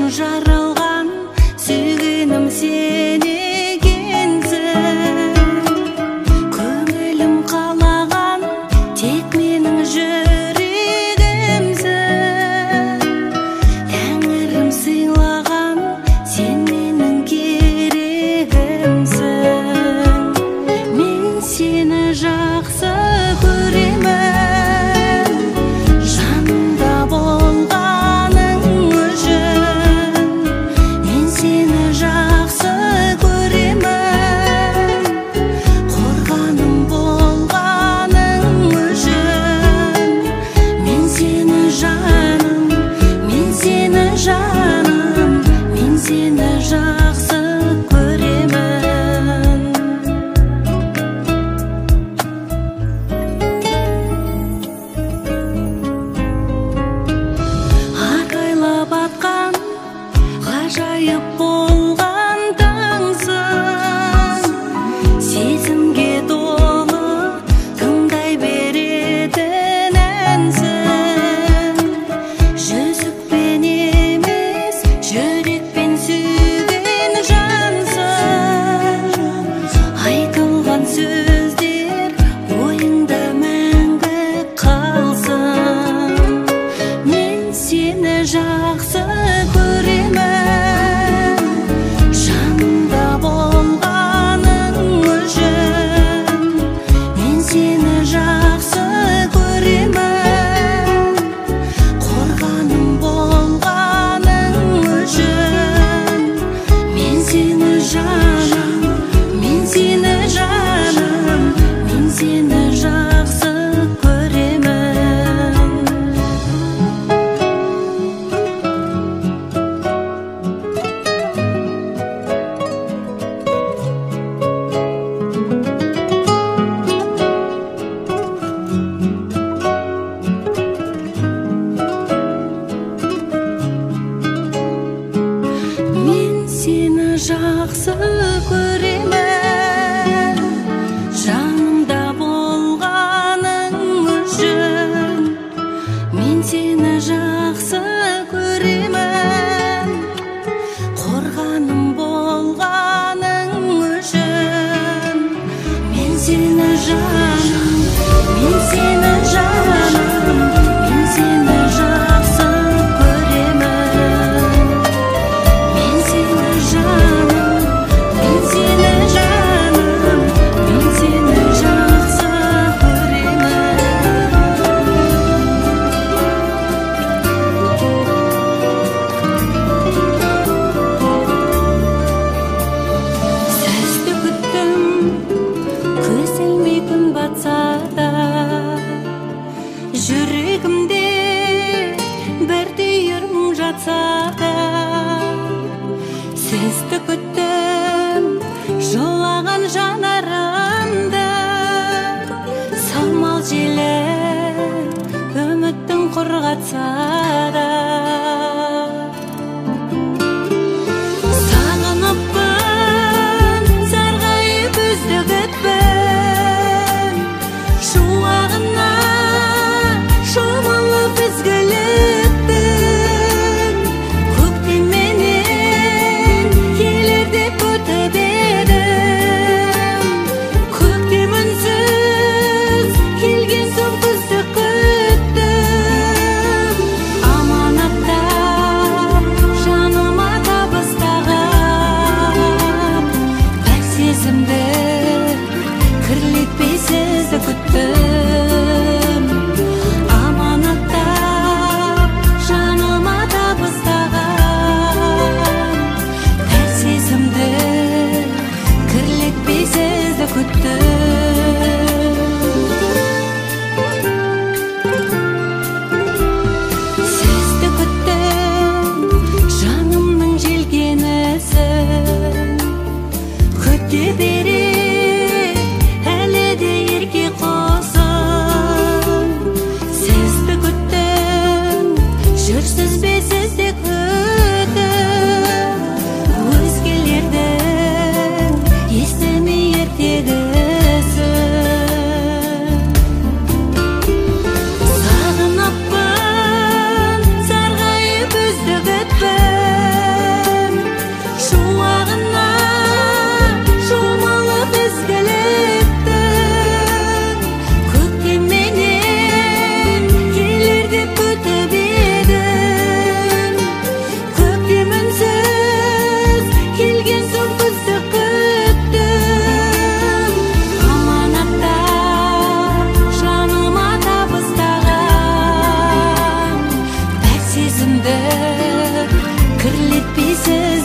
жаралған сүйгенім сен екенсің. Көңілім қалаған тек менің жүрегімсің. Тәңірім сыйлаған сен менің керегімсің. Мен сені жақсы көремін, жанымда болғаның үшін. Мен сені жақсы көремін, қорғаным болғаның үшін. Мен сені жаным, мен сені жаным, мен сені жақсы көремін. Арайлап атқан ғажайып болған таңсың. Сезімге толы тыңдай беретін әнсің. Жүзікпен емес, жүрекпен сүйген жансың. Айтылған сөздер ойыңда мәңгі қалсын. Мен сені жақсы көремін, жанымда болғаның үшін. Мен сені жақсы көремін, қорғаным болғаның үшін. Мен сені жаным, мен сені жаным, мен сені жақсы көремін. Мен сені жақсы көремін, жанымда болғаның үшін. Мен сені жақсы көремін, қорғаным болғаның үшін. Мен сені жаным, мен сені жаным, мен сені жақсы көремін. Мен сені жаным, мен сені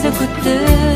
күттім